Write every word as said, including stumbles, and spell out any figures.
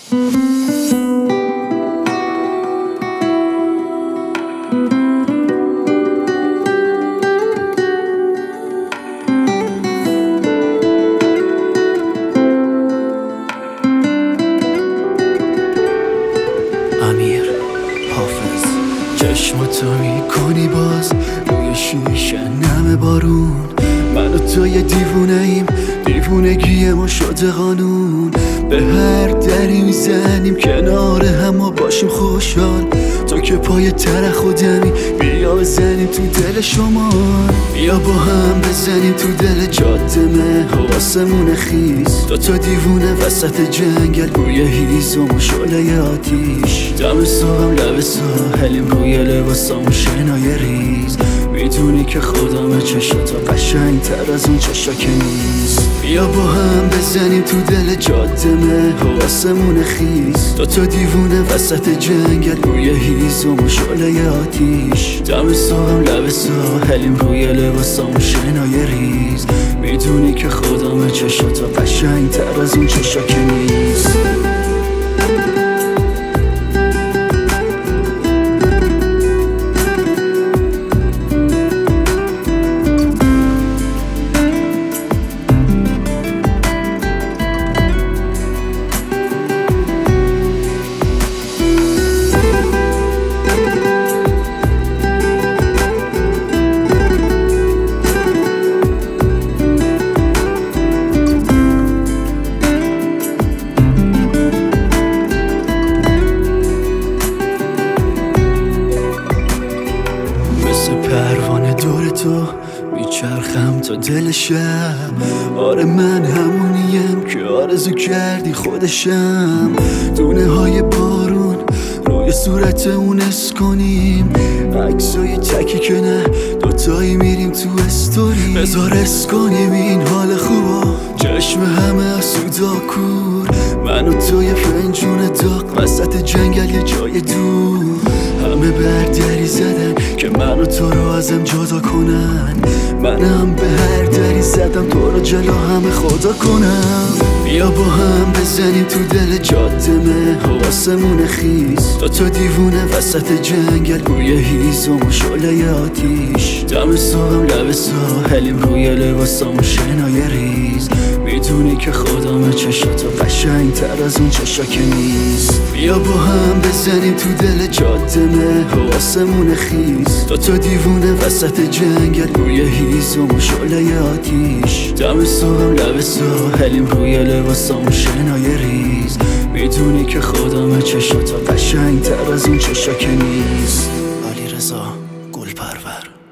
امیر حافظ. چشماتو میکنی باز روی شیشه نم بارون، من و تو یه دیوونه ایم، دیوونگی ما شده قانون. به هر دری میزنیم کنار هم و باشیم خوشحال، تو که پای تر خودمی، بیا بزنیم تو دل شما، بیا با هم بزنیم تو دل جاده مه حواسمون خیز. دو تا دیوونه وسط جنگل روی هیزم و شعله آتیش، دم صبحم لب ساحلیم روی لباسامون شنای ریز. میدونی که خودم چشاتا قشنگ تر از اون چشا که نیست. بیا با هم بزنیم تو دل جاده مه حواسمون خیز. دو تا دیوونه وسط جنگل روی هیزم و شعله آتیش، دم صبحم لب ساحلیم روی لباسامون شنای ریز. میدونی که خودم چشاتا قشنگ تر از اون چشا که نیست. پروانه دور تو میچرخم تا دل شب. آره من همونیم که آرزو کردی خودشم. دونه های بارون روی صورت اون اس کنیم، عکسای تکی که نه دوتایی میریم تو استوری. بذار اس کنیم این حال خوبا، چشم همه اسودا کور، من و تو یه فنجون داغ وسط جنگل یه جای دور. همه بردری زدن که من و تو رو ازم جدا کنن، منم به هر دری زدم تو رو جلو همه خدا کنم. بیا با هم بزنیم تو دل جاده مه حواسمون خیز. دو تا دیوونه وسط جنگل روی هیزم و شعله آتیش، دم صبحم لب ساحلیم روی لباسامون شنای ریز. میدونی که خودم چشاتو قشنگ تر از اون چشا که نیست. بیا با هم بزنیم تو دل جاده مه حواسمون خیز. دو تا دیوونه وسط جنگل روی هیزم و شعله آتیش، دم صبحم لب ساحلیم روی لباسامون شنای ریز. میدونی که خودم چشاتا قشنگ تر از اون چشا که نیست. علیرضا گلپرور.